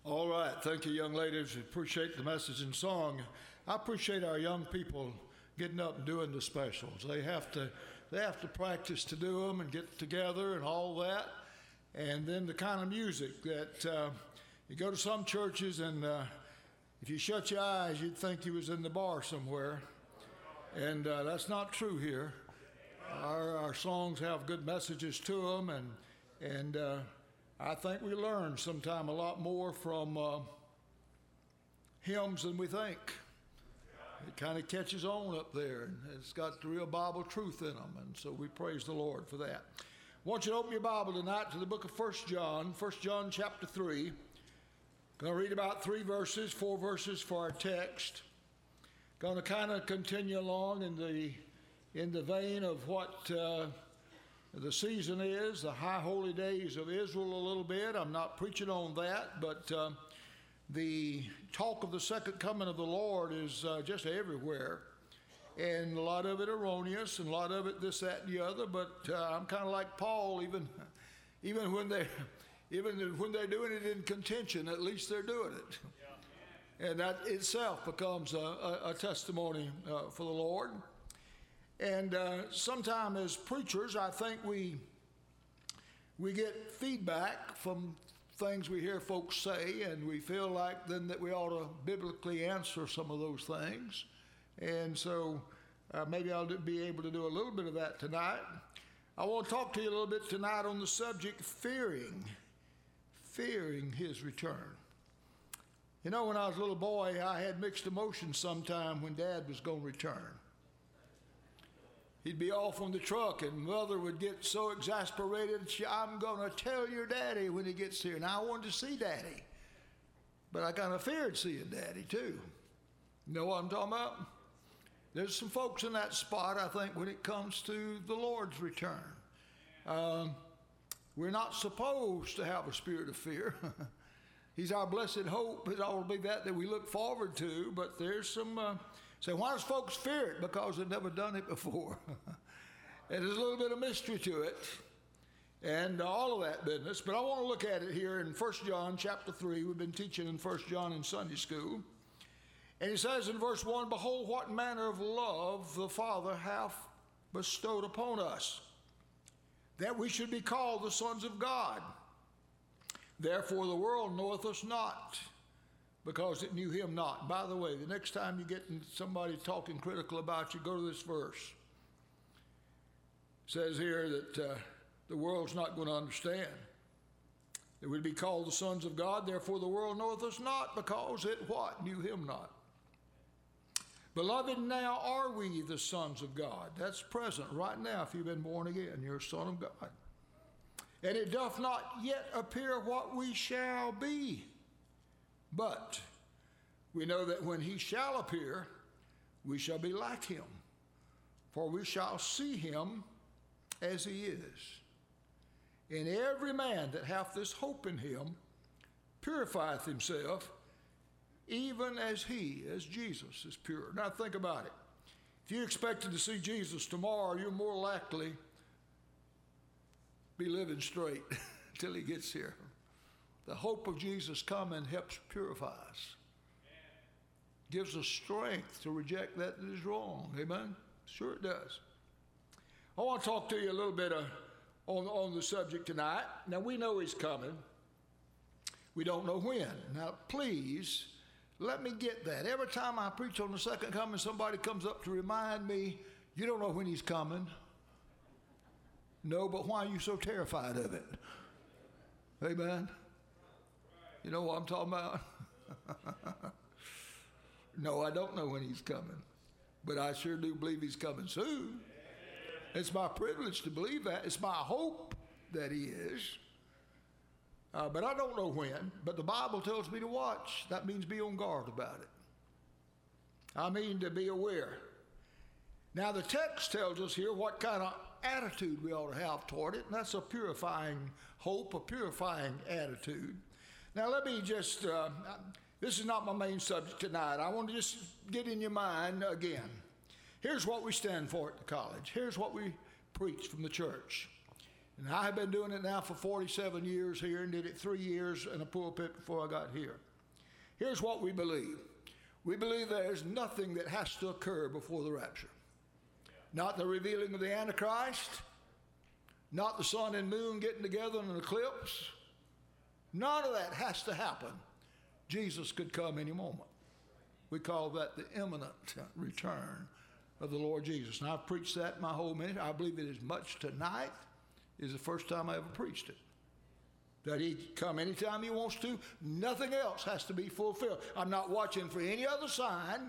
All right. Thank you, young ladies. Appreciate the message and song. I appreciate our young people getting up and doing the specials. They have to practice to do them and get together and all that. And then the kind of music that you go to some churches and if you shut your eyes, you'd think you was in the bar somewhere. And that's not true here. Our songs have good messages to them, and I think we learn sometime a lot more from hymns than we think. It kind of catches on up there, and it's got the real Bible truth in them, and so we praise the Lord for that. I want you to open your Bible tonight to the book of 1 John chapter 3. Going to read about 4 verses for our text. Going to kind of continue along in the vein of what the season is, the high holy days of Israel a little bit. I'm not preaching on that, but the talk of the second coming of the Lord is just everywhere. And a lot of it erroneous, and a lot of it this, that, and the other. But I'm kind of like Paul, even when they're doing it in contention, at least they're doing it. Yeah. And that itself becomes a testimony for the Lord. And sometimes as preachers, I think we get feedback from things we hear folks say, and we feel like then that we ought to biblically answer some of those things. And so maybe I'll be able to do a little bit of that tonight. I want to talk to you a little bit tonight on the subject fearing his return. You know, when I was a little boy, I had mixed emotions sometime when Dad was going to return. He'd be off on the truck, and Mother would get so exasperated, I'm going to tell your Daddy when he gets here. Now, I wanted to see Daddy, but I kind of feared seeing Daddy, too. You know what I'm talking about? There's some folks in that spot, I think, when it comes to the Lord's return. We're not supposed to have a spirit of fear. He's our blessed hope. It ought to be that we look forward to, but there's some... So why does folks fear it? Because they've never done it before. And there's a little bit of mystery to it and all of that business. But I want to look at it here in 1 John chapter 3. We've been teaching in 1 John in Sunday school. And he says in verse 1, "Behold, what manner of love the Father hath bestowed upon us, that we should be called the sons of God. Therefore the world knoweth us not, because it knew him not." By the way, the next time you get somebody talking critical about you, go to this verse. It says here that the world's not going to understand. That we'd be called the sons of God, therefore the world knoweth us not, because it what? Knew him not. Beloved, now are we the sons of God. That's present right now. If you've been born again, you're a son of God. And it doth not yet appear what we shall be. But we know that when he shall appear, we shall be like him, for we shall see him as he is. And every man that hath this hope in him purifieth himself, even as Jesus, is pure. Now think about it. If you expected to see Jesus tomorrow, you're more likely be living straight till he gets here. The hope of Jesus coming helps purify us. Gives us strength to reject that is wrong. Amen? Sure it does. I want to talk to you a little bit on the subject tonight. Now, we know he's coming. We don't know when. Now, please, let me get that. Every time I preach on the second coming, somebody comes up to remind me, you don't know when he's coming. No, but why are you so terrified of it? Amen? You know what I'm talking about? No, I don't know when he's coming, but I sure do believe he's coming soon. It's my privilege to believe that. It's my hope that he is. But I don't know when, but the Bible tells me to watch. That means be on guard about it. I mean to be aware. Now the text tells us here what kind of attitude we ought to have toward it, and that's a purifying hope, a purifying attitude. Now let me just, this is not my main subject tonight. I want to just get in your mind again. Here's what we stand for at the college. Here's what we preach from the church. And I have been doing it now for 47 years here and did it 3 years in a pulpit before I got here. Here's what we believe. We believe there's nothing that has to occur before the rapture. Not the revealing of the Antichrist, not the sun and moon getting together in an eclipse. None of that has to happen. Jesus could come any moment. We call that the imminent return of the Lord Jesus. And I've preached that my whole ministry. I believe it as much tonight is the first time I ever preached it. That he can come anytime he wants to. Nothing else has to be fulfilled. I'm not watching for any other sign.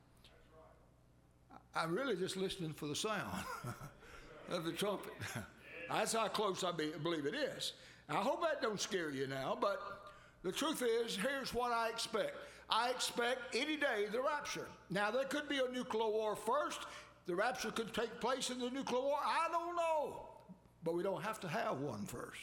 I'm really just listening for the sound of the trumpet. That's how close I believe it is. I hope that don't scare you now, but the truth is, here's what I expect. I expect any day the rapture. Now, there could be a nuclear war first. The rapture could take place in the nuclear war. I don't know. But we don't have to have one first.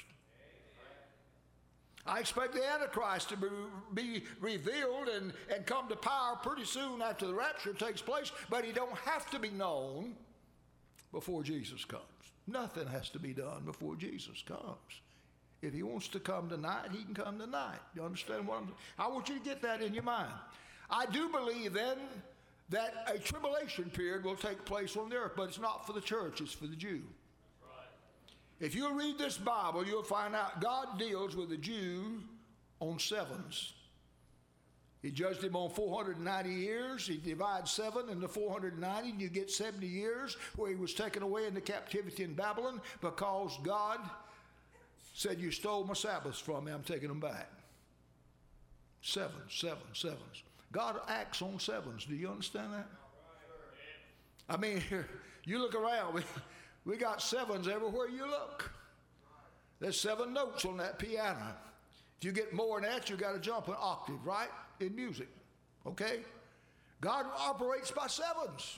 I expect the Antichrist to be revealed and come to power pretty soon after the rapture takes place, but he don't have to be known before Jesus comes. Nothing has to be done before Jesus comes. If he wants to come tonight, he can come tonight. You understand what I'm saying? I want you to get that in your mind. I do believe then that a tribulation period will take place on the earth, but it's not for the church, it's for the Jew. If you read this Bible, you'll find out God deals with the Jew on sevens. He judged him on 490 years. He divides 7 into 490, and you get 70 years where he was taken away into captivity in Babylon because God said, you stole my Sabbaths from me, I'm taking them back. 7, 7, 7s. God acts on sevens. Do you understand that? I mean, you look around. We got 7s everywhere you look. There's 7 notes on that piano. If you get more than that, you got to jump an octave, right? In music, okay? God operates by 7s.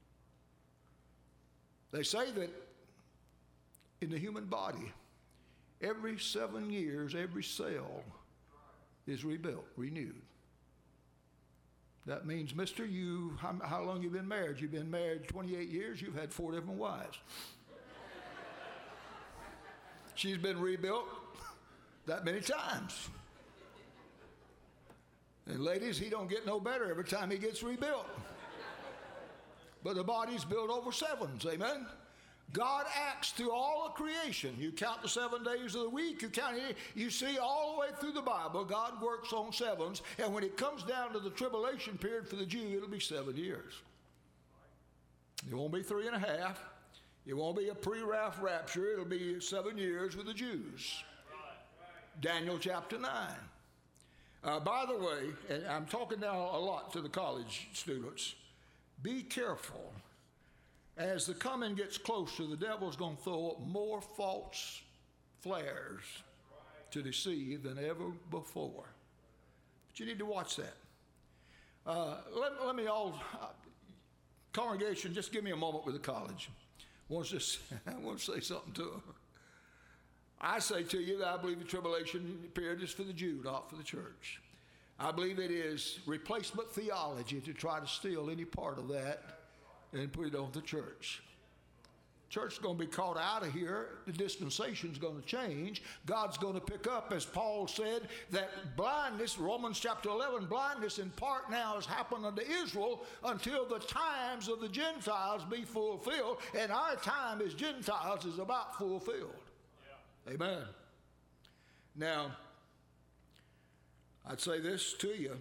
They say that in the human body, every 7 years, every cell is rebuilt, renewed. That means, mister, how long you been married? You've been married 28 years. You've had 4 different wives. She's been rebuilt that many times. And ladies, he don't get no better every time he gets rebuilt. But the body's built over 7s, amen? God acts through all of creation. You count the 7 days of the week, you see all the way through the Bible, God works on 7s, and when it comes down to the tribulation period for the Jew, it'll be 7 years. It won't be 3.5. It won't be a pre-rapture. It'll be 7 years with the Jews. Daniel chapter 9. By the way, and I'm talking now a lot to the college students, be careful. As the coming gets closer, the devil's going to throw up more false flares to deceive than ever before. But you need to watch that. Let me all, congregation, just give me a moment with the college. I want to say something to them. I say to you that I believe the tribulation period is for the Jew, not for the church. I believe it is replacement theology to try to steal any part of that and put it on the church. Church is going to be caught out of here. The dispensation is going to change. God's going to pick up, as Paul said, that blindness, Romans chapter 11, blindness in part now has happened unto Israel until the times of the Gentiles be fulfilled. And our time as Gentiles is about fulfilled. Yeah. Amen. Now, I'd say this to you.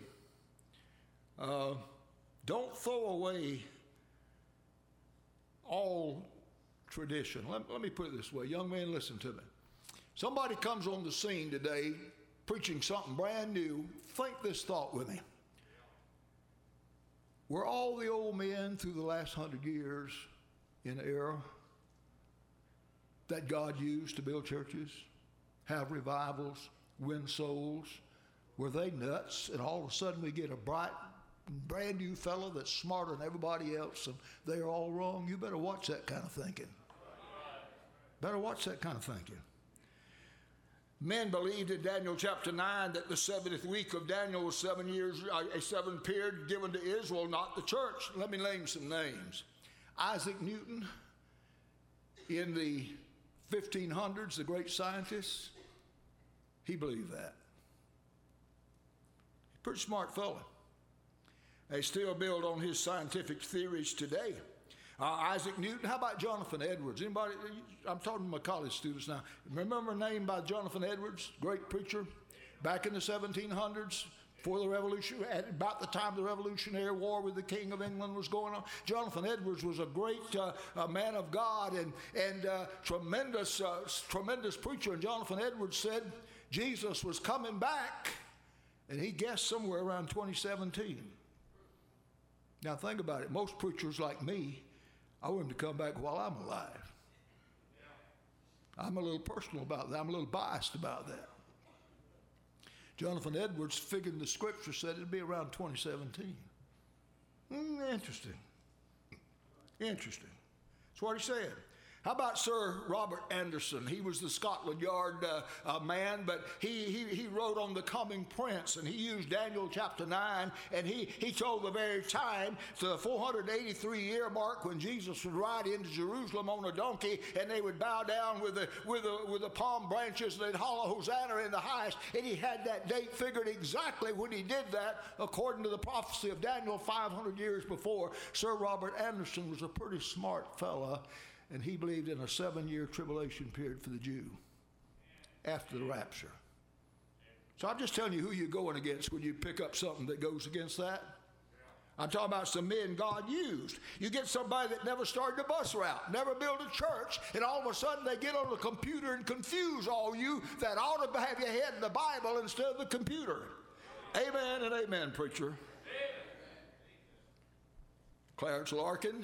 Don't throw away all tradition. Let me put it this way. Young man, listen to me. Somebody comes on the scene today preaching something brand new. Think this thought with me. Were all the old men through the last 100 years in the era that God used to build churches, have revivals, win souls, were they nuts? And all of a sudden we get a bright, brand new fellow that's smarter than everybody else and they're all wrong? You better watch that kind of thinking. Better watch that kind of thinking. Men believed in Daniel chapter 9 that the 70th week of Daniel was 7 years, a 7 period given to Israel, not the church. Let me name some names. Isaac Newton in the 1500s, the great scientists, he believed that. Pretty smart fella. They still build on his scientific theories today. Isaac Newton. How about Jonathan Edwards? Anybody? I'm talking to my college students now. Remember a name by Jonathan Edwards, great preacher, back in the 1700s, before the Revolution, at about the time the Revolutionary War with the King of England was going on. Jonathan Edwards was a great man of God and tremendous preacher. And Jonathan Edwards said Jesus was coming back, and he guessed somewhere around 2017. Now think about it. Most preachers like me, I want him to come back while I'm alive. I'm a little personal about that. I'm a little biased about that. Jonathan Edwards figured the scripture said it'd be around 2017. Interesting. Interesting. That's what he said. How about Sir Robert Anderson? He was the Scotland Yard man, but he wrote on the coming prince, and he used Daniel chapter 9, and he told the very time, to the 483-year mark, when Jesus would ride into Jerusalem on a donkey, and they would bow down with the palm branches, and they'd holler Hosanna in the highest, and he had that date figured exactly when he did that, according to the prophecy of Daniel 500 years before. Sir Robert Anderson was a pretty smart fella, and he believed in a 7-year tribulation period for the Jew after the rapture. So I'm just telling you who you're going against when you pick up something that goes against that. I'm talking about some men God used. You get somebody that never started a bus route, never built a church, and all of a sudden they get on the computer and confuse all you that ought to have your head in the Bible instead of the computer. Amen and amen, preacher. Clarence Larkin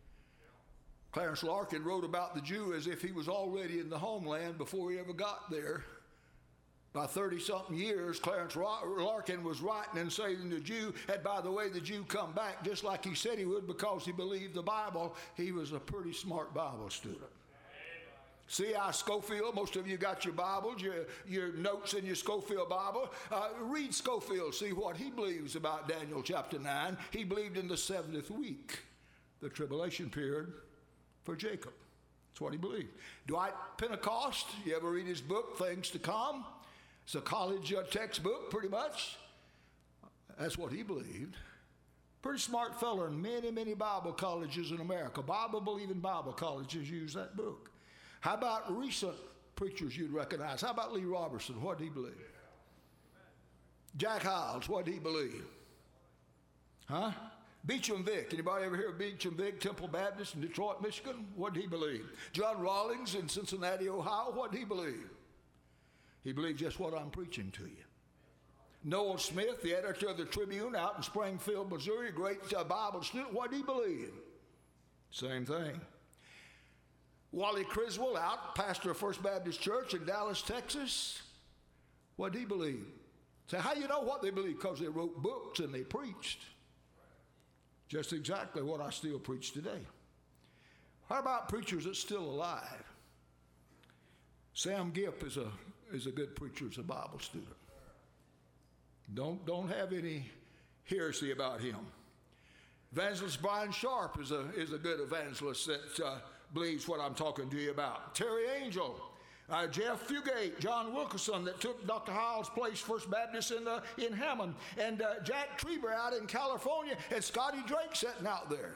wrote about the Jew as if he was already in the homeland before he ever got there. By 30-something years, Clarence Larkin was writing and saying the Jew, and by the way, the Jew come back just like he said he would because he believed the Bible. He was a pretty smart Bible student. C.I. Scofield, most of you got your Bibles, your notes in your Scofield Bible. Read Scofield, see what he believes about Daniel chapter 9. He believed in the 70th week, the tribulation period for Jacob. That's what he believed. Dwight Pentecost, you ever read his book, Things to Come? It's a college textbook, pretty much. That's what he believed. Pretty smart fellow in many, many Bible colleges in America. Bible-believing Bible colleges use that book. How about recent preachers you'd recognize? How about Lee Robertson? What did he believe? Jack Hyles, what did he believe? Huh? Beecham Vick. Anybody ever hear of Beecham Vick, Temple Baptist in Detroit, Michigan? What did he believe? John Rawlings in Cincinnati, Ohio. What did he believe? He believed just what I'm preaching to you. Noel Smith, the editor of the Tribune out in Springfield, Missouri, a great Bible student. What did he believe? Same thing. Wally Criswell out, pastor of First Baptist Church in Dallas, Texas. What did he believe? So how you know what they believe? Because they wrote books and they preached. Just exactly what I still preach today. How about preachers that's still alive? Sam Gipp is a good preacher, as a Bible student. Don't have any heresy about him. Evangelist Brian Sharp is a good evangelist that believes what I'm talking to you about. Terry Angel, Jeff Fugate, John Wilkerson that took Dr. Hyles' place, First Baptist in Hammond, and Jack Trieber out in California, and Scotty Drake sitting out there.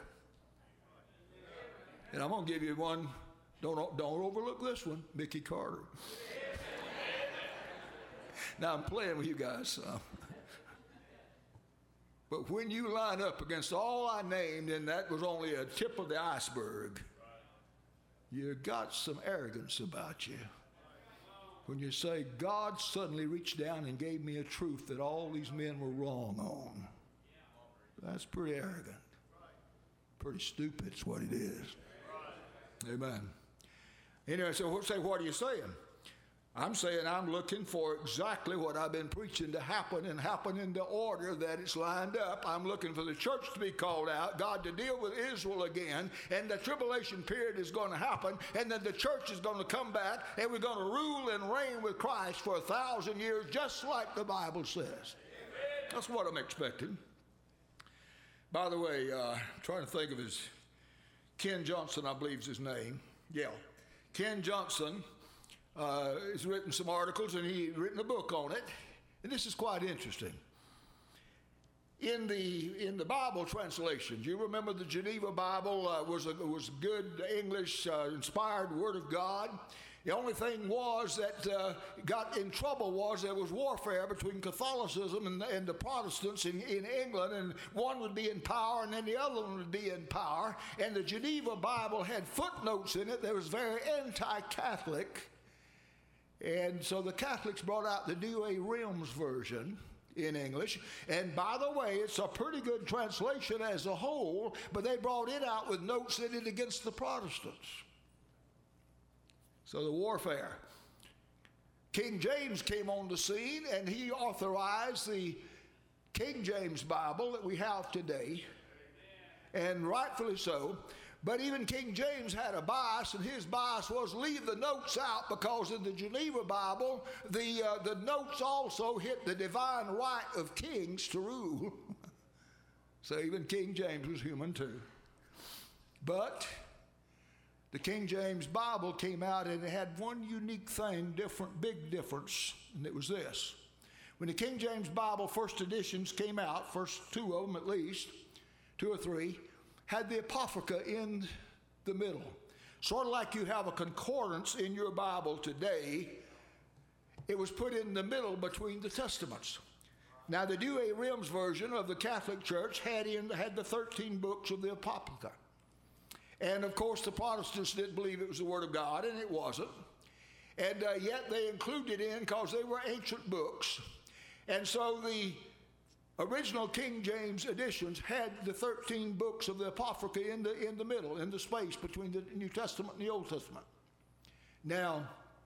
And I'm going to give you one, don't overlook this one, Mickey Carter. Now I'm playing with you guys. But when you line up against all I named, and that was only a tip of the iceberg, you got some arrogance about you. When you say, God suddenly reached down and gave me a truth that all these men were wrong on. That's pretty arrogant. Pretty stupid is what it is. Amen. Anyway, so say, what are you saying? I'm saying I'm looking for exactly what I've been preaching to happen, and happen in the order that it's lined up. I'm looking for the church to be called out, God to deal with Israel again, and the tribulation period is going to happen, and then the church is going to come back, and we're going to rule and reign with Christ for 1,000 years, just like the Bible says. Amen. That's what I'm expecting. By the way, trying to think of his, Ken Johnson, I believe is his name. Yeah. Ken Johnson has written some articles, and he's written a book on it, and this is quite interesting. In the Bible translations, you remember the Geneva Bible was good English inspired Word of God. The only thing was that got in trouble was there was warfare between Catholicism and the Protestants in England, and one would be in power and then the other one would be in power. And the Geneva Bible had footnotes in it that was very anti-Catholic. And so the Catholics brought out the Douay-Rheims version in English. And by the way, it's a pretty good translation as a whole, but they brought it out with notes in it against the Protestants. So the warfare. King James came on the scene, and he authorized the King James Bible that we have today, and rightfully so. But even King James had a bias, and his bias was leave the notes out, because in the Geneva Bible, the notes also hit the divine right of kings to rule. So even King James was human too. But the King James Bible came out, and it had one unique thing, big difference, and it was this. When the King James Bible first editions came out, first two of them at least, two or three, had the Apocrypha in the middle. Sort of like you have a concordance in your Bible today, it was put in the middle between the Testaments. Now the Douay-Rheims version of the Catholic Church had the 13 books of the Apocrypha. And of course the Protestants didn't believe it was the Word of God, and it wasn't. And yet they included it in because they were ancient books. And so the original King James editions had the 13 books of the Apocrypha in the middle, in the space between the New Testament and the Old Testament. Now,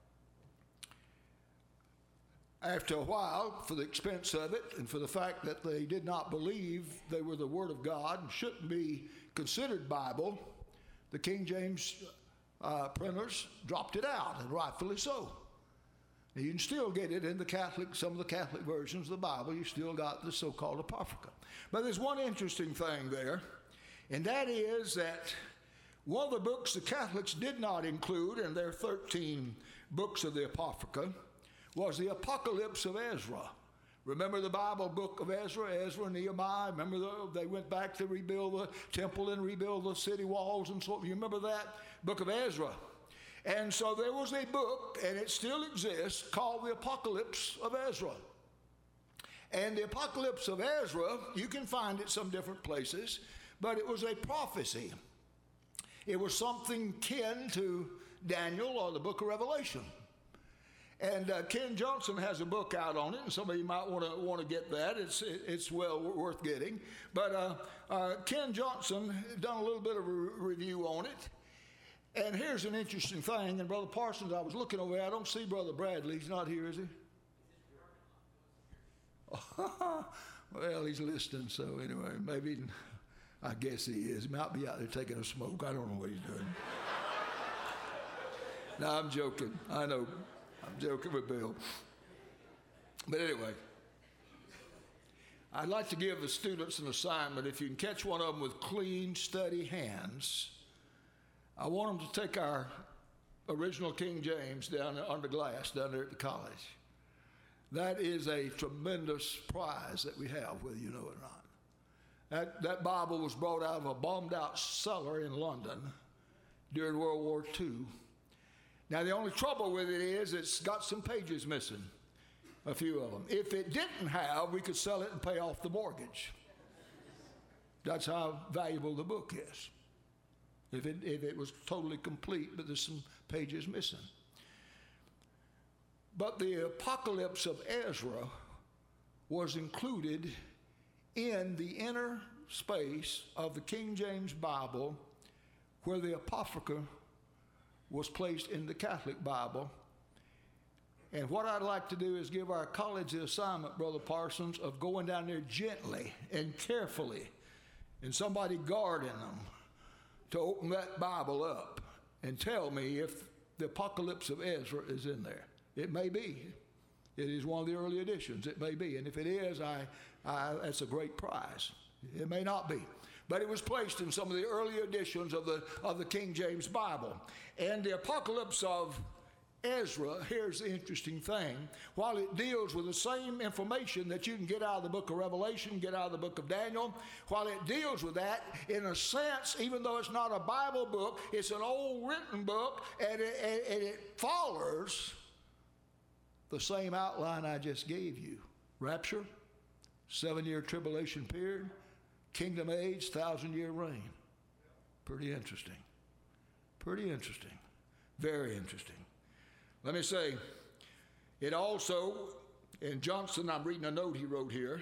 after a while, for the expense of it and for the fact that they did not believe they were the Word of God and shouldn't be considered Bible, the King James printers dropped it out, and rightfully so. Now, you can still get it in some of the Catholic versions of the Bible. You still got the so-called Apocrypha. But there's one interesting thing there, and that is that one of the books the Catholics did not include in their 13 books of the Apocrypha was the Apocalypse of Ezra. Remember the Bible book of Ezra and Nehemiah? Remember they went back to rebuild the temple and rebuild the city walls and so on. You remember that? Book of Ezra. And so there was a book, and it still exists, called the Apocalypse of Ezra. And the Apocalypse of Ezra, you can find it some different places, but it was a prophecy. It was something kin to Daniel or the book of Revelation. And Ken Johnson has a book out on it, and some of you might want to get that. It's well worth getting. But Ken Johnson done a little bit of a review on it. And here's an interesting thing, and Brother Parsons, I was looking over there. I don't see Brother Bradley. He's not here, is he? Well, he's listening, so anyway, maybe, I guess he is. He might be out there taking a smoke. I don't know what he's doing. No, I'm joking. I know. I'm joking with Bill. But anyway, I'd like to give the students an assignment. If you can catch one of them with clean, steady hands, I want them to take our original King James down under glass down there at the college. That is a tremendous prize that we have, whether you know it or not. That Bible was brought out of a bombed out cellar in London during World War II. Now the only trouble with it is it's got some pages missing, a few of them. If it didn't have, we could sell it and pay off the mortgage. That's how valuable the book is. If it was totally complete, but there's some pages missing. But the Apocalypse of Ezra was included in the inner space of the King James Bible where the Apocrypha was placed in the Catholic Bible. And what I'd like to do is give our college the assignment, Brother Parsons, of going down there gently and carefully, and somebody guarding them, to open that Bible up and tell me if the Apocalypse of Ezra is in there. It may be. It is one of the early editions. It may be. And if it is, that's a great prize. It may not be. but it was placed in some of the early editions of the King James Bible. And the Apocalypse of Ezra, here's the interesting thing. While it deals with the same information that you can get out of the book of Revelation, get out of the book of Daniel, while it deals with that, in a sense, even though it's not a Bible book, it's an old written book, and it follows the same outline I just gave you. Rapture, 7-year tribulation period, kingdom age, 1,000-year reign. Pretty interesting. Pretty interesting. Very interesting. Let me say, it also, and Johnson, I'm reading a note he wrote here.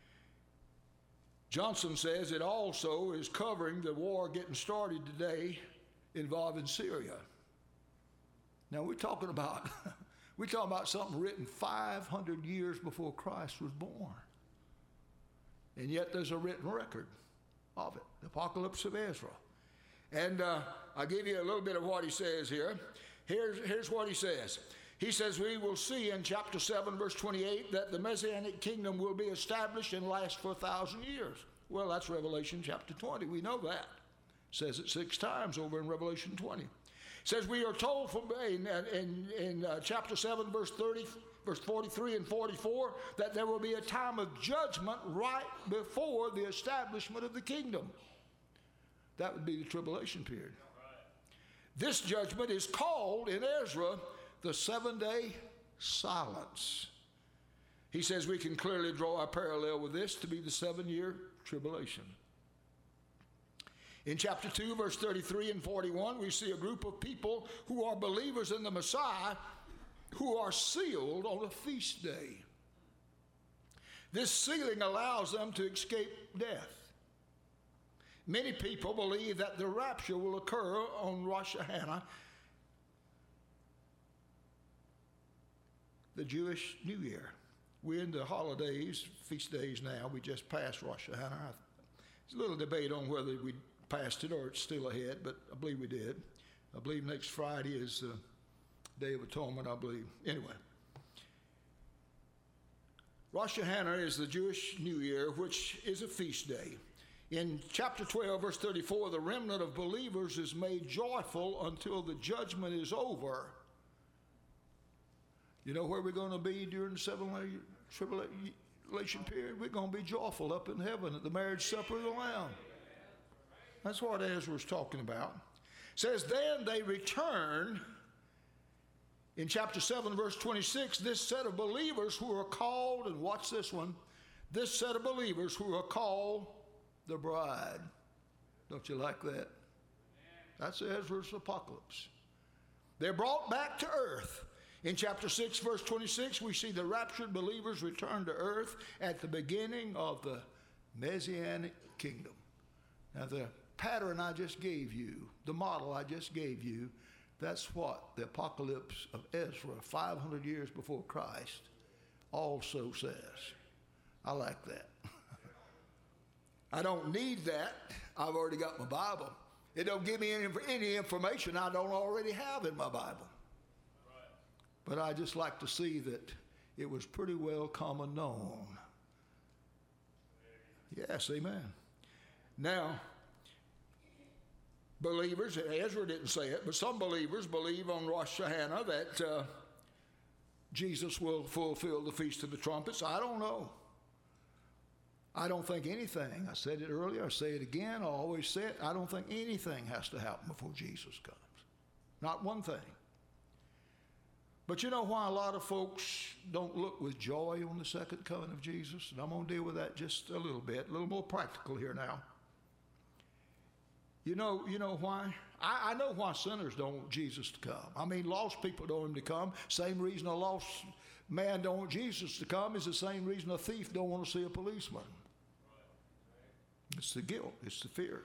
Johnson says it also is covering the war getting started today involving Syria. Now we're talking about something written 500 years before Christ was born. And yet there's a written record of it, the Apocalypse of Ezra. And I'll give you a little bit of what he says here. Here's what he says. He says, we will see in chapter 7, verse 28, that the Messianic kingdom will be established and last for 1,000 years. Well, that's Revelation chapter 20. We know that. It says it 6 times over in Revelation 20. It says we are told in chapter 7, verse 30, verse 43 and 44, that there will be a time of judgment right before the establishment of the kingdom. That would be the tribulation period. This judgment is called in Ezra the 7-day silence. He says we can clearly draw a parallel with this to be the 7-year tribulation. In chapter 2, verse 33 and 41, we see a group of people who are believers in the Messiah who are sealed on a feast day. This sealing allows them to escape death. Many people believe that the rapture will occur on Rosh Hashanah, the Jewish New Year. We're in the holidays, feast days now. We just passed Rosh Hashanah. There's a little debate on whether we passed it or it's still ahead, but I believe we did. I believe next Friday is the Day of Atonement, I believe. Anyway, Rosh Hashanah is the Jewish New Year, which is a feast day. In chapter 12, verse 34, the remnant of believers is made joyful until the judgment is over. You know where we're going to be during the 7-year tribulation period? We're going to be joyful up in heaven at the marriage supper of the Lamb. That's what Ezra was talking about. It says, then they return. In chapter 7, verse 26, this set of believers who are called, and watch this one, this set of believers who are called the bride. Don't you like that? That's Ezra's apocalypse. They're brought back to earth. In chapter 6, verse 26, we see the raptured believers return to earth at the beginning of the Messianic kingdom. Now, the pattern I just gave you, the model I just gave you, that's what the apocalypse of Ezra, 500 years before Christ, also says. I like that. I don't need that. I've already got my Bible. It don't give me any information I don't already have in my Bible. But I just like to see that it was pretty well common known. Yes, amen. Now, believers, Ezra didn't say it, but some believers believe on Rosh Hashanah that Jesus will fulfill the Feast of the Trumpets. I don't know. I don't think anything, I said it earlier, I say it again, I always say it, I don't think anything has to happen before Jesus comes. Not one thing. But you know why a lot of folks don't look with joy on the second coming of Jesus? And I'm going to deal with that just a little bit, a little more practical here now. You know why? I know why sinners don't want Jesus to come. I mean, lost people don't want him to come. Same reason a lost man don't want Jesus to come is the same reason a thief don't want to see a policeman. It's the guilt. It's the fear.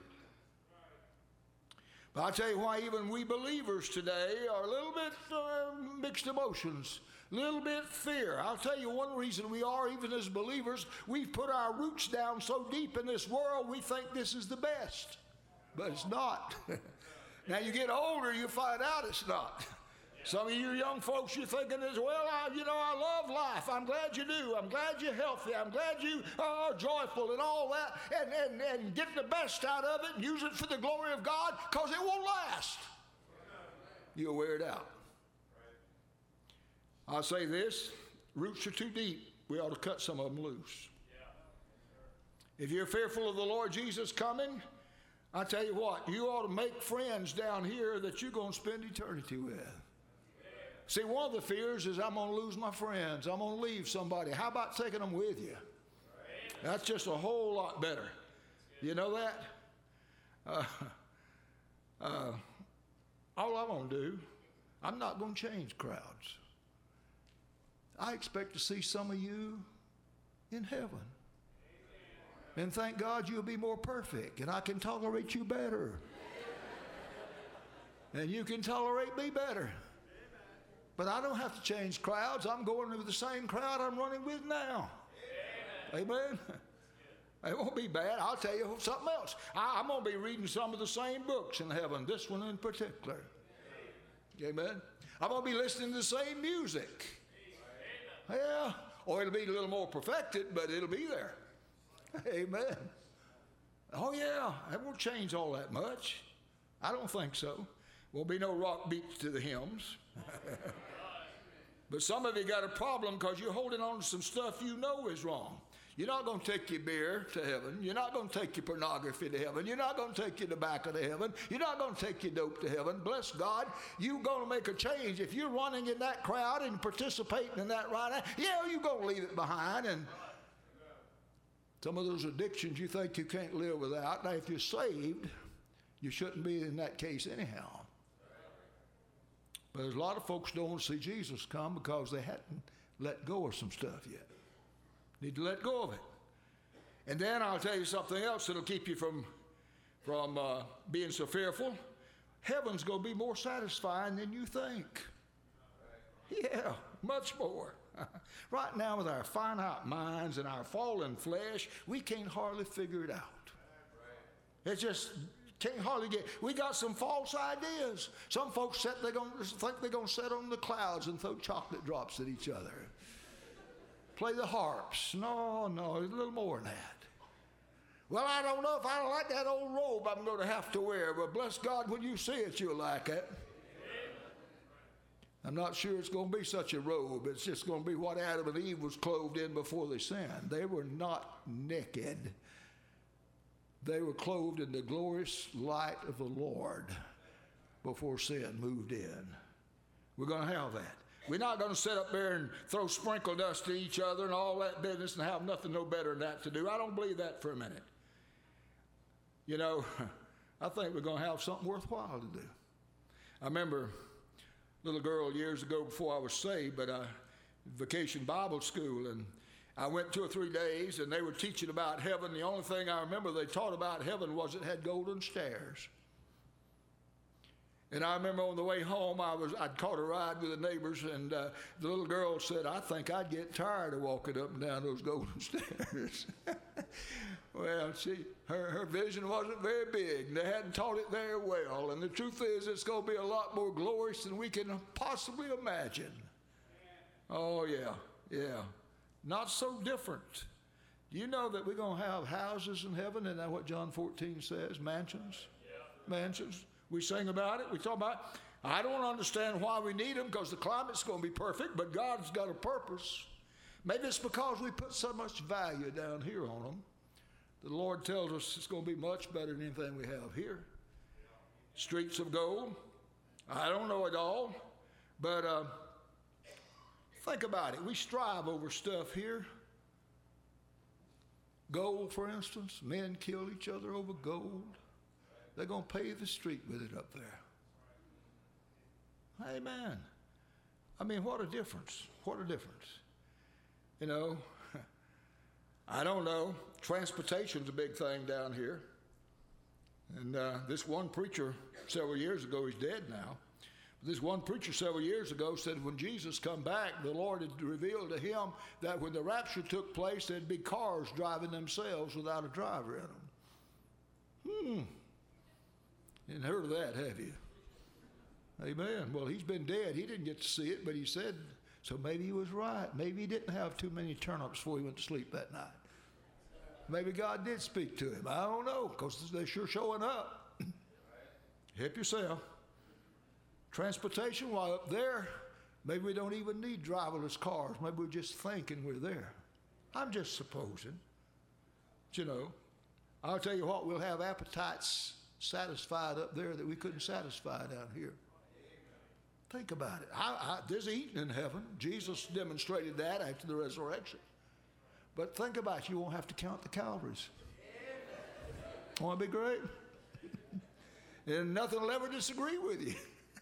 But I'll tell you why even we believers today are a little bit mixed emotions, a little bit fear. I'll tell you one reason we are, even as believers, we've put our roots down so deep in this world we think this is the best. But it's not. Now you get older, you find out it's not. Some of you young folks, you're thinking as well, I love life. I'm glad you do. I'm glad you're healthy. I'm glad you are joyful and all that, and get the best out of it and use it for the glory of God, because it won't last. You'll wear it out. I'll say this, roots are too deep. We ought to cut some of them loose. If you're fearful of the Lord Jesus coming, I tell you what, you ought to make friends down here that you're going to spend eternity with. See, one of the fears is I'm going to lose my friends. I'm going to leave somebody. How about taking them with you? That's just a whole lot better. You know that? All I'm going to do, I'm not going to change crowds. I expect to see some of you in heaven. And thank God you'll be more perfect, and I can tolerate you better. And you can tolerate me better. But I don't have to change crowds. I'm going with the same crowd I'm running with now. Amen? It won't be bad. I'll tell you something else. I'm going to be reading some of the same books in heaven, this one in particular. Amen? I'm going to be listening to the same music. Yeah. Or it'll be a little more perfected, but it'll be there. Amen. Oh, yeah. It won't change all that much. I don't think so. Won't be no rock beats to the hymns. But some of you got a problem because you're holding on to some stuff you know is wrong. You're not going to take your beer to heaven. You're not going to take your pornography to heaven. You're not going to take your tobacco to heaven. You're not going to take your dope to heaven. Bless God, you're going to make a change. If you're running in that crowd and participating in that right now, yeah, you're going to leave it behind. And some of those addictions you think you can't live without. Now, if you're saved, you shouldn't be in that case anyhow. But there's a lot of folks don't want to see Jesus come because they hadn't let go of some stuff yet. Need to let go of it. And then I'll tell you something else that'll keep you from being so fearful. Heaven's going to be more satisfying than you think. Yeah, much more. Right now, with our finite minds and our fallen flesh, we can't hardly figure it out. It's just can't hardly get. We got some false ideas. Some folks think they're going to sit on the clouds and throw chocolate drops at each other. Play the harps. No, it's a little more than that. Well, I don't know if I like that old robe I'm going to have to wear, but bless God, when you see it, you'll like it. I'm not sure it's going to be such a robe. It's just going to be what Adam and Eve was clothed in before they sinned. They were not naked. They were clothed in the glorious light of the Lord before sin moved in. We're going to have that. We're not going to sit up there and throw sprinkle dust to each other and all that business and have nothing no better than that to do. I don't believe that for a minute. You know, I think we're going to have something worthwhile to do. I remember a little girl years ago before I was saved, but vacation Bible school, and I went 2 or 3 days, and they were teaching about heaven. The only thing I remember they taught about heaven was it had golden stairs. And I remember on the way home, I'd caught a ride with the neighbors, and the little girl said, I think I'd get tired of walking up and down those golden stairs. Well, her vision wasn't very big. They hadn't taught it very well. And the truth is, it's going to be a lot more glorious than we can possibly imagine. Oh, yeah. Not so different. Do you know that we're going to have houses in heaven? Isn't that what John 14 says? Mansions? Yeah. Mansions. We sing about it. We talk about it. I don't understand why we need them, because the climate's going to be perfect, but God's got a purpose. Maybe it's because we put so much value down here on them. The Lord tells us it's going to be much better than anything we have here. Streets of gold. I don't know it all, but think about it. We strive over stuff here. Gold, for instance. Men kill each other over gold. They're going to pave the street with it up there. Amen. I mean, what a difference. What a difference. You know, I don't know. Transportation's a big thing down here. And this one preacher several years ago, he's dead now. This one preacher several years ago said when Jesus come back, the Lord had revealed to him that when the rapture took place, there'd be cars driving themselves without a driver in them. You hadn't heard of that, have you? Amen. Well, he's been dead. He didn't get to see it, but he said, so maybe he was right. Maybe he didn't have too many turnips before he went to sleep that night. Maybe God did speak to him. I don't know, because they're sure showing up. Help yourself. Transportation, while up there, maybe we don't even need driverless cars. Maybe we're just thinking we're there. I'm just supposing. But, you know, I'll tell you what, we'll have appetites satisfied up there that we couldn't satisfy down here. Think about it. There's eating in heaven. Jesus demonstrated that after the resurrection. But think about it. You won't have to count the calories. Won't it be great? And nothing will ever disagree with you.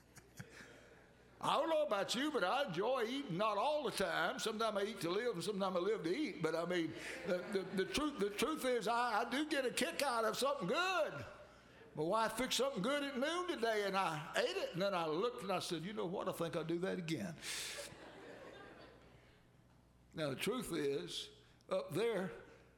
I don't know about you, but I enjoy eating, not all the time. Sometimes I eat to live, and sometimes I live to eat. But I mean, the truth is I do get a kick out of something good. My wife fixed something good at noon today, and I ate it, and then I looked and I said, you know what, I think I'll do that again. Now, the truth is, up there,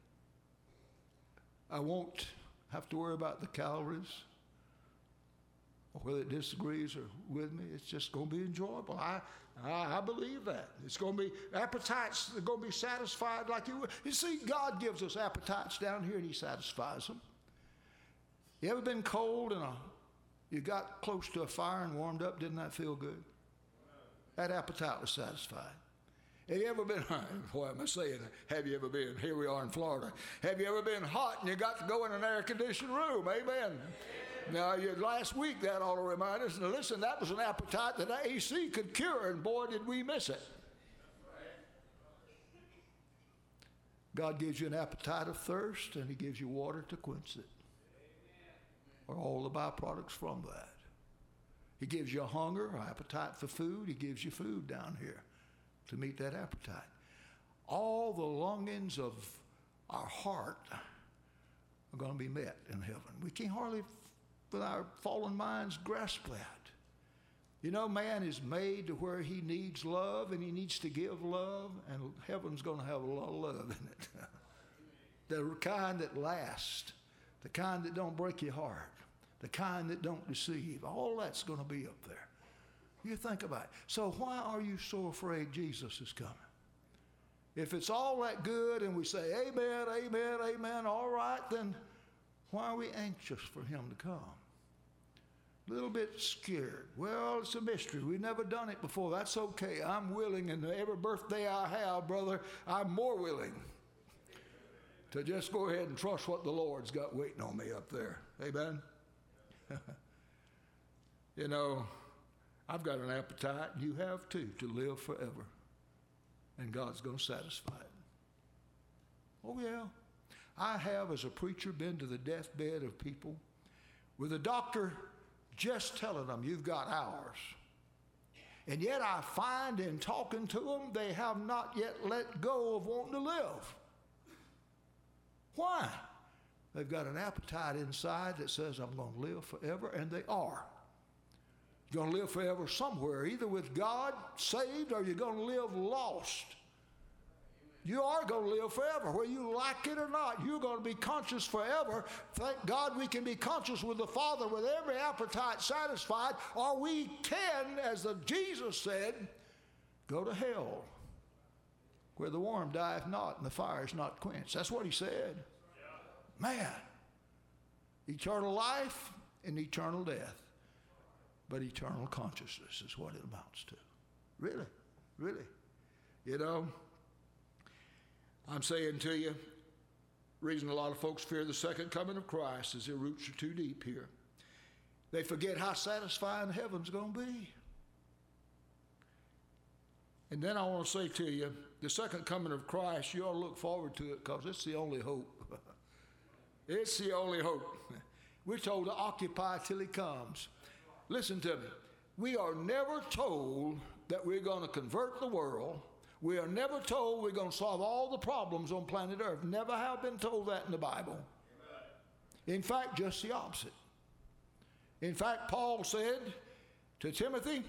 I won't have to worry about the calories, or whether it disagrees or with me. It's just going to be enjoyable. I believe that. It's going to be, appetites are going to be satisfied like you would. You see, God gives us appetites down here, and he satisfies them. You ever been cold and you got close to a fire and warmed up? Didn't that feel good? That appetite was satisfied. Have you ever been, boy, am I saying, have you ever been, here we are in Florida, have you ever been hot and you got to go in an air-conditioned room? Amen. Now, last week that ought to remind us, now listen, that was an appetite that AC could cure, and boy, did we miss it. God gives you an appetite of thirst, and he gives you water to quench it. Or all the byproducts from that. He gives you a hunger, an appetite for food. He gives you food down here to meet that appetite. All the longings of our heart are going to be met in heaven. We can't hardly, with our fallen minds, grasp that. You know, man is made to where he needs love, and he needs to give love, and heaven's going to have a lot of love in it. The kind that lasts. The kind that don't break your heart, the kind that don't deceive, all that's going to be up there. You think about it. So why are you so afraid Jesus is coming? If it's all that good and we say, amen, amen, amen, all right, then why are we anxious for him to come? A little bit scared. Well, it's a mystery. We've never done it before. That's okay. I'm willing, and every birthday I have, brother, I'm more willing to just go ahead and trust what the Lord's got waiting on me up there. Amen? You know, I've got an appetite, and you have too, to live forever. And God's going to satisfy it. Oh, yeah. I have, as a preacher, been to the deathbed of people with the doctor just telling them, you've got hours. And yet I find in talking to them, they have not yet let go of wanting to live. Why? They've got an appetite inside that says, I'm going to live forever, and they are. You're going to live forever somewhere, either with God saved or you're going to live lost. You are going to live forever, whether you like it or not. You're going to be conscious forever. Thank God we can be conscious with the Father with every appetite satisfied, or we can, as Jesus said, go to hell, where the worm dieth not and the fire is not quenched. That's what he said. Man, eternal life and eternal death. But eternal consciousness is what it amounts to. Really, really. You know, I'm saying to you, the reason a lot of folks fear the second coming of Christ is their roots are too deep here. They forget how satisfying heaven's going to be. And then I want to say to you, the second coming of Christ, you ought to look forward to it because it's the only hope. It's the only hope. We're told to occupy till he comes. Listen to me. We are never told that we're going to convert the world. We are never told we're going to solve all the problems on planet Earth. Never have been told that in the Bible. In fact, just the opposite. In fact, Paul said to Timothy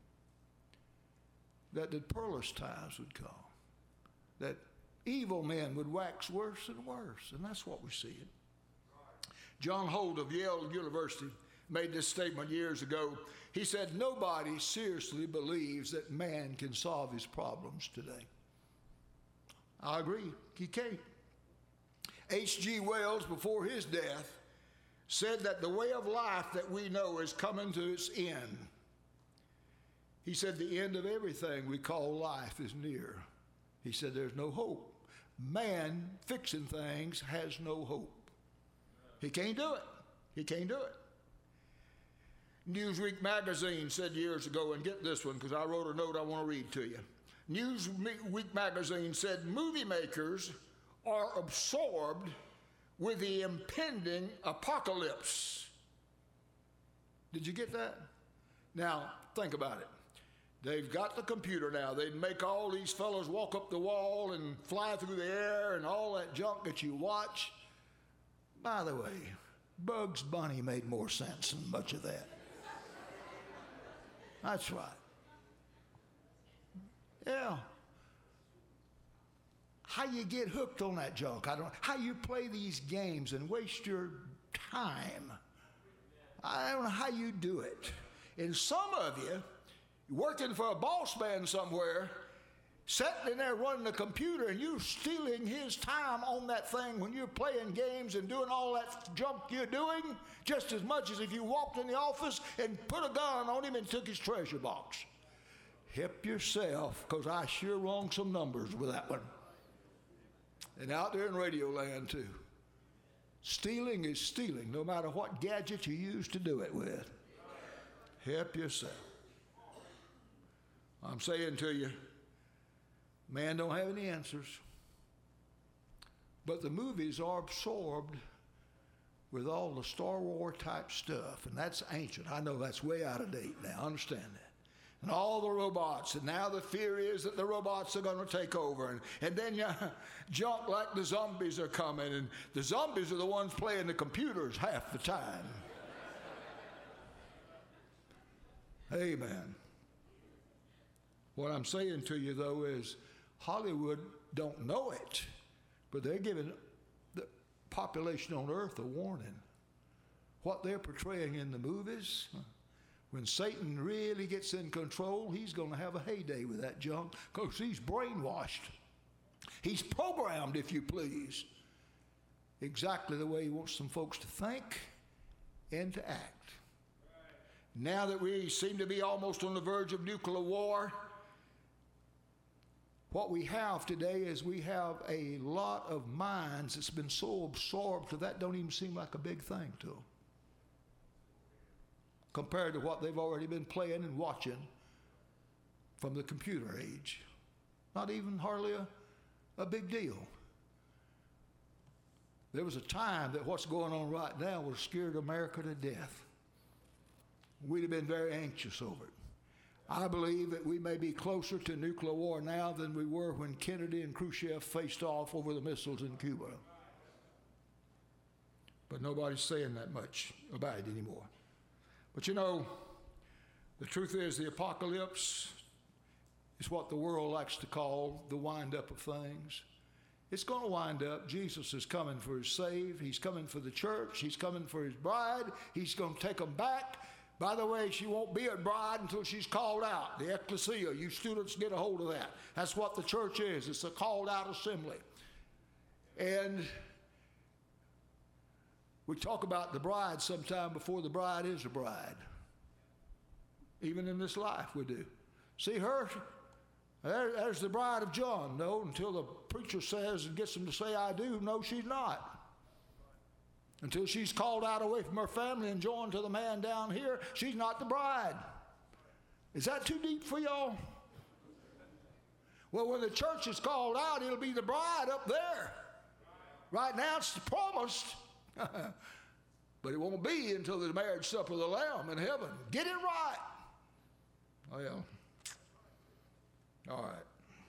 that the perilous times would come, that evil men would wax worse and worse, and that's what we're seeing. John Holt of Yale University made this statement years ago. He said, nobody seriously believes that man can solve his problems today. I agree, he can't. H.G. Wells, before his death, said that the way of life that we know is coming to its end. He said the end of everything we call life is near. He said there's no hope. Man fixing things has no hope. He can't do it. He can't do it. Newsweek magazine said years ago, and get this one because I wrote a note I want to read to you. Newsweek magazine said movie makers are absorbed with the impending apocalypse. Did you get that? Now, think about it. They've got the computer now. They make all these fellows walk up the wall and fly through the air and all that junk that you watch. By the way, Bugs Bunny made more sense than much of that. That's right. Yeah. How you get hooked on that junk? How you play these games and waste your time. I don't know how you do it. And some of you, working for a boss man somewhere, sitting in there running the computer, and you stealing his time on that thing when you're playing games and doing all that junk you're doing, just as much as if you walked in the office and put a gun on him and took his treasure box. Help yourself, because I sure wrong some numbers with that one. And out there in radio land, too. Stealing is stealing, no matter what gadget you use to do it with. Help yourself. I'm saying to you, man don't have any answers. But the movies are absorbed with all the Star Wars type stuff, and that's ancient. I know that's way out of date now. I understand that. And all the robots, and now the fear is that the robots are going to take over, and then junk like the zombies are coming, and the zombies are the ones playing the computers half the time. Amen. What I'm saying to you, though, is Hollywood don't know it, but they're giving the population on earth a warning. What they're portraying in the movies, when Satan really gets in control, he's going to have a heyday with that junk because he's brainwashed. He's programmed, if you please, exactly the way he wants some folks to think and to act. Now that we seem to be almost on the verge of nuclear war, what we have today is we have a lot of minds that's been so absorbed to that don't even seem like a big thing to them, compared to what they've already been playing and watching from the computer age. Not even hardly a big deal. There was a time that what's going on right now would have scared America to death. We'd have been very anxious over it. I believe that we may be closer to nuclear war now than we were when Kennedy and Khrushchev faced off over the missiles in Cuba. But nobody's saying that much about it anymore. But you know, the truth is the apocalypse is what the world likes to call the wind-up of things. It's going to wind up. Jesus is coming for his saved. He's coming for the church. He's coming for his bride. He's going to take them back. By the way, she won't be a bride until she's called out. The ecclesia, you students get a hold of that. That's what the church is. It's a called out assembly. And we talk about the bride sometime before the bride is a bride. Even in this life we do. See her? There's the bride of John. No, until the preacher says and gets them to say, I do. No, she's not. Until she's called out away from her family and joined to the man down here, she's not the bride. Is that too deep for y'all? Well, when the church is called out, it'll be the bride up there. Right now it's promised. But it won't be until the marriage supper of the Lamb in heaven. Get it right. Oh, yeah. All right.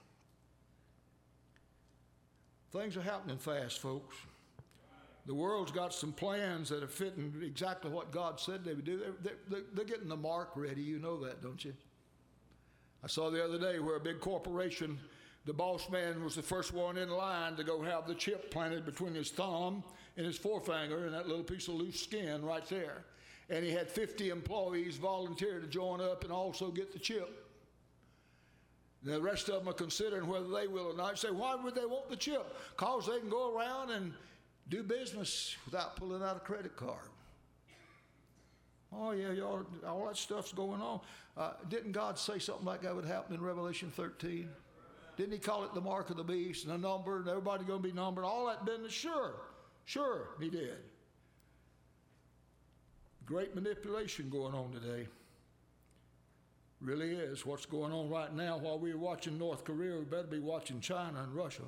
Things are happening fast, folks. The world's got some plans that are fitting exactly what God said they would do. They're getting the mark ready. You know that, don't you? I saw the other day where a big corporation, the boss man was the first one in line to go have the chip planted between his thumb and his forefinger and that little piece of loose skin right there. And he had 50 employees volunteer to join up and also get the chip. The rest of them are considering whether they will or not. You say, why would they want the chip? Because they can go around and do business without pulling out a credit card. Oh, yeah, y'all, all that stuff's going on. Didn't God say something like that would happen in Revelation 13? Didn't he call it the mark of the beast and a number and everybody going to be numbered? All that business? Sure, he did. Great manipulation going on today. Really is. What's going on right now while we're watching North Korea, we better be watching China and Russia.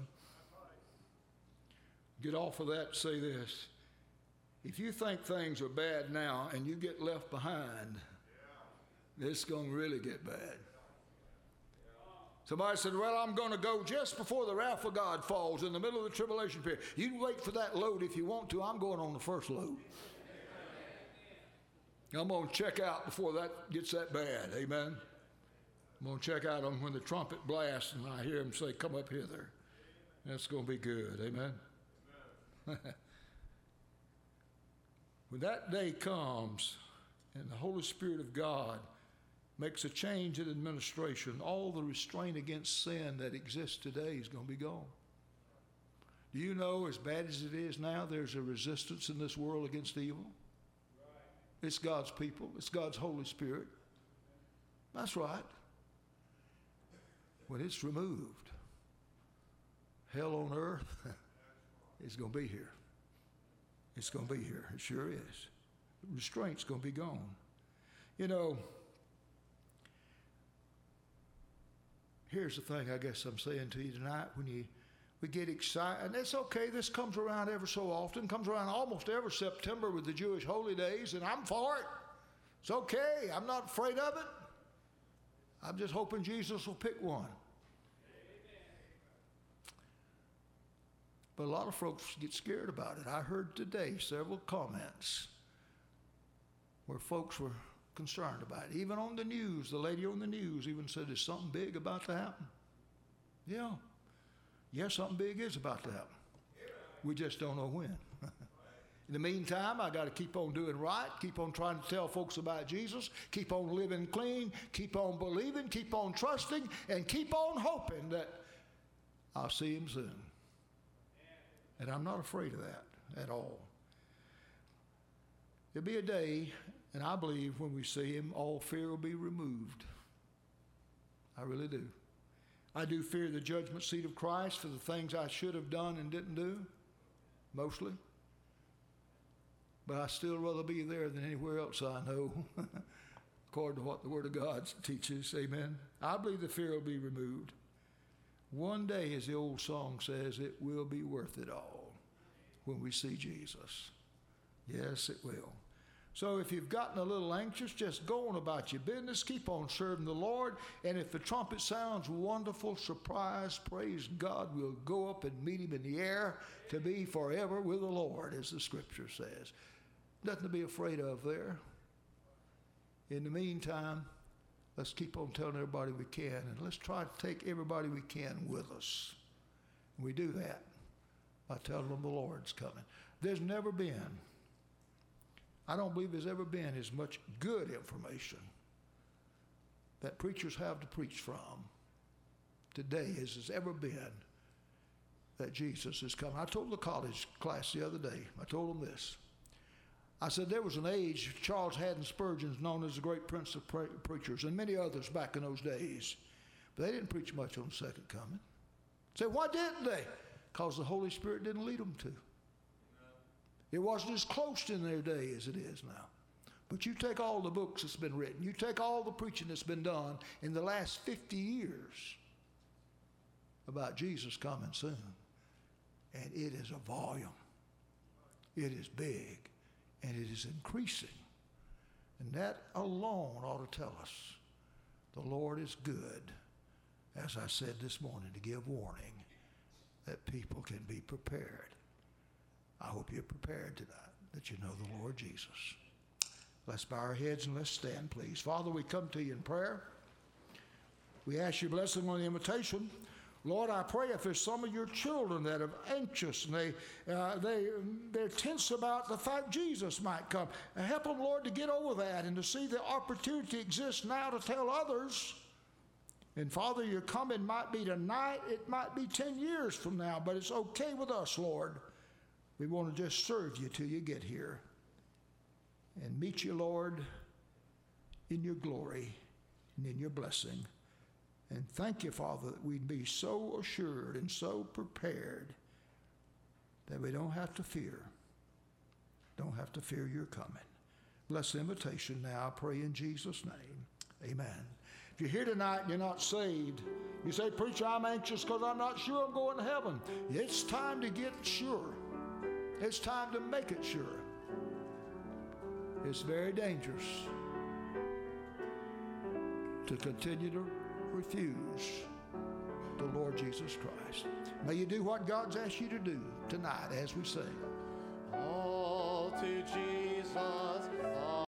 Get off of that and say this. If you think things are bad now and you get left behind, it's going to really get bad. Somebody said, well, I'm going to go just before the wrath of God falls in the middle of the tribulation period. You can wait for that load if you want to. I'm going on the first load. I'm going to check out before that gets that bad. Amen. I'm going to check out them when the trumpet blasts and I hear them say, come up hither. That's going to be good. Amen. When that day comes and the Holy Spirit of God makes a change in administration, all the restraint against sin that exists today is going to be gone. Do you know, as bad as it is now, there's a resistance in this world against evil? It's God's people. It's God's Holy Spirit. That's right. When it's removed, hell on earth is going to be here. It's going to be here. It sure is. Restraint's going to be gone. You know, here's the thing I guess I'm saying to you tonight. We get excited, and it's okay. This comes around ever so often, comes around almost every September with the Jewish holy days, and I'm for it. It's okay. I'm not afraid of it. I'm just hoping Jesus will pick one. But a lot of folks get scared about it. I heard today several comments where folks were concerned about it. Even on the news, the lady on the news even said there's something big about to happen. Yeah. Yes, something big is about to happen. We just don't know when. In the meantime, I got to keep on doing right, keep on trying to tell folks about Jesus, keep on living clean, keep on believing, keep on trusting, and keep on hoping that I'll see him soon. And I'm not afraid of that at all. There'll be a day, and I believe when we see him, all fear will be removed. I really do. I do fear the judgment seat of Christ for the things I should have done and didn't do, mostly. But I still rather be there than anywhere else I know, according to what the Word of God teaches. Amen. I believe the fear will be removed. One day, as the old song says, it will be worth it all when we see Jesus. Yes, it will. So if you've gotten a little anxious, just go on about your business. Keep on serving the Lord. And if the trumpet sounds wonderful, surprise, praise God, we'll go up and meet him in the air to be forever with the Lord, as the Scripture says. Nothing to be afraid of there. In the meantime, let's keep on telling everybody we can, and let's try to take everybody we can with us. And we do that by telling them the Lord's coming. There's never been, I don't believe there's ever been as much good information that preachers have to preach from today as there's ever been that Jesus is coming. I told the college class the other day, I told them this. I said there was an age, Charles Haddon Spurgeon is known as the great prince of preachers, and many others back in those days. But they didn't preach much on the second coming. Say, why didn't they? Because the Holy Spirit didn't lead them to. It wasn't as close in their day as it is now. But you take all the books that's been written, you take all the preaching that's been done in the last 50 years about Jesus coming soon, and it is a volume. It is big. And it is increasing. And that alone ought to tell us the Lord is good, as I said this morning, to give warning that people can be prepared. I hope you're prepared tonight, that you know the Lord Jesus. Let's bow our heads and let's stand, please. Father, we come to you in prayer. We ask your blessing on the invitation. Lord, I pray if there's some of your children that are anxious and they're tense about the fact Jesus might come, help them, Lord, to get over that and to see the opportunity exists now to tell others. And Father, your coming might be tonight, it might be 10 years from now, but it's okay with us, Lord. We want to just serve you till you get here and meet you, Lord, in your glory and in your blessing. And thank you, Father, that we'd be so assured and so prepared that we don't have to fear. Don't have to fear your coming. Bless the invitation now, I pray in Jesus' name. Amen. If you're here tonight and you're not saved, you say, Preacher, I'm anxious because I'm not sure I'm going to heaven. It's time to get sure. It's time to make it sure. It's very dangerous to continue to refuse the Lord Jesus Christ. May you do what God's asked you to do tonight as we sing. All to Jesus.